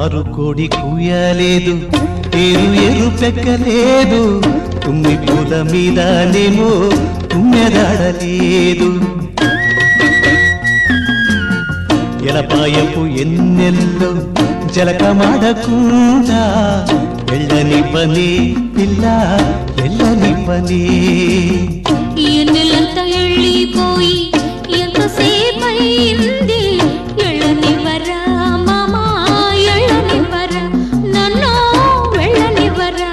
Car కోడి కూయలేదు, ఏరు ఎరు పెక్కలేదు, తుమ్మి పూల మీదనేమో తుమ్మెదాడలేదు. ఎలపాయపు ఎన్నెల్లో జలకమాడకుండా ఎళ్ళనివ్వని పిల్ల ఎళ్ళనివ్వని. ఎన్నెలంతా ఎళ్ళిపోయి ఎంతసేపయింది, ఎళ్ళనివ్వరా మామా ఎళ్ళనివ్వరా, నన్ను వెళ్ళనివ్వరా.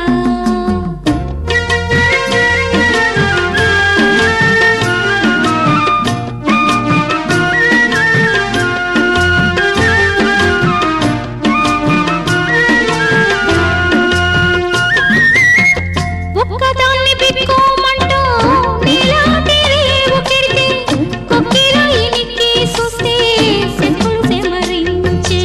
ఒక్కదాన్ని బిక్కోమంటూ నీలాంటి రేవు కిడితే, కొక్కిలో ఇనికి చూస్తే సెంపులు సెమరించే.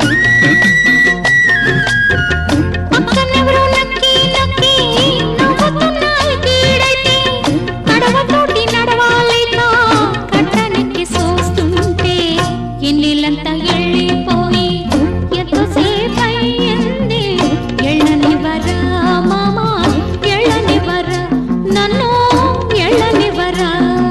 పక్కనెవరో నక్కి నక్కి నవ్వుతున్నాయి కీడైతే, నడవతోటి నడవాలేక కట్టనెక్కి చూస్తుంటే, ఎన్నెలంతా ఎళ్ళిపోయి ఎంతసేపయ్యింది, ఎళ్ళనివ్వరా మామా ఎళ్ళనివ్వరా, నన్ను ఎళ్ళనివ్వరా.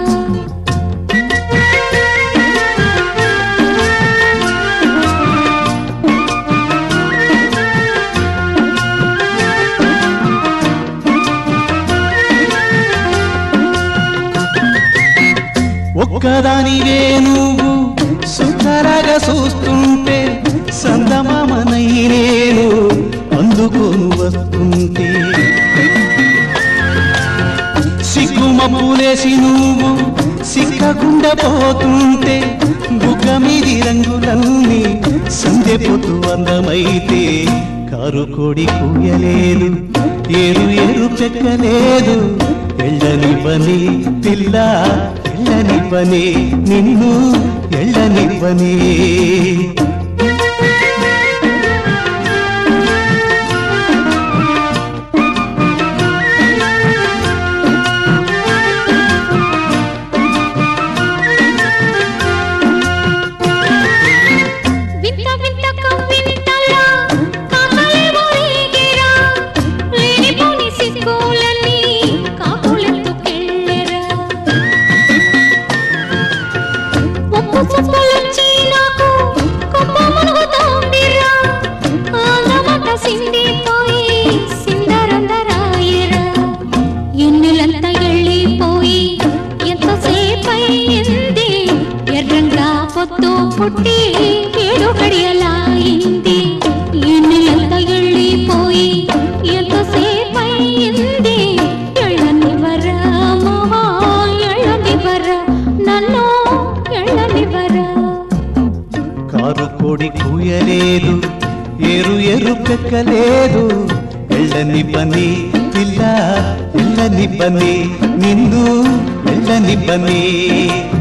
ఒక్కదానివే నువ్వు సుందరగా చూస్తుంటే, సందమామనై నేను అందుకోను వస్తుంటే. సిగ్గుమప్పులేసి నువ్వు సిక్కకుండా పోతుంటే, బుగ్గ మీది రంగులన్నీ సందెపోతూ అందమైతే, కారు కోడి కూయలేదు, ఏరు ఏరు చెక్కలేదు, ఎళ్ళనివ్వని పిల్ల ఎళ్ళనివ్వని, నిన్ను ఎళ్ళనివ్వని. వింత వింత కవ్వింతలా కాకలేవో రేగేరా, లేనిపోని సిగ్గులన్నీ కాకులెత్తుకెళ్ళెరా. ముప్పు చుప్పులొచ్చి నాకు కొమ్మ మునుగుతోందిరా, అందమంతా సిందిపోయి సిందరందరాయరా. ఎన్నెలంతా ఎళ్ళిపోయి ఎంతసేపయ్యింది, ఎర్రంగా పొద్దు పుట్టి ఏడు గడియలాయింది. ఎన్నెలంతా ఎళ్ళిపోయి ఎంతసేపయ్యింది, ఎళ్ళనివ్వరా మామా ఎళ్ళనివ్వరా, నన్ను ఎళ్ళనివ్వరా. కారు కోడి కూయలేదు, ఏరు ఎరు పెక్కలేదు, ఎళ్ళనివ్వని పిల్ల ఎళ్ళనివ్వని, నిన్ను ఎళ్ళనివ్వని.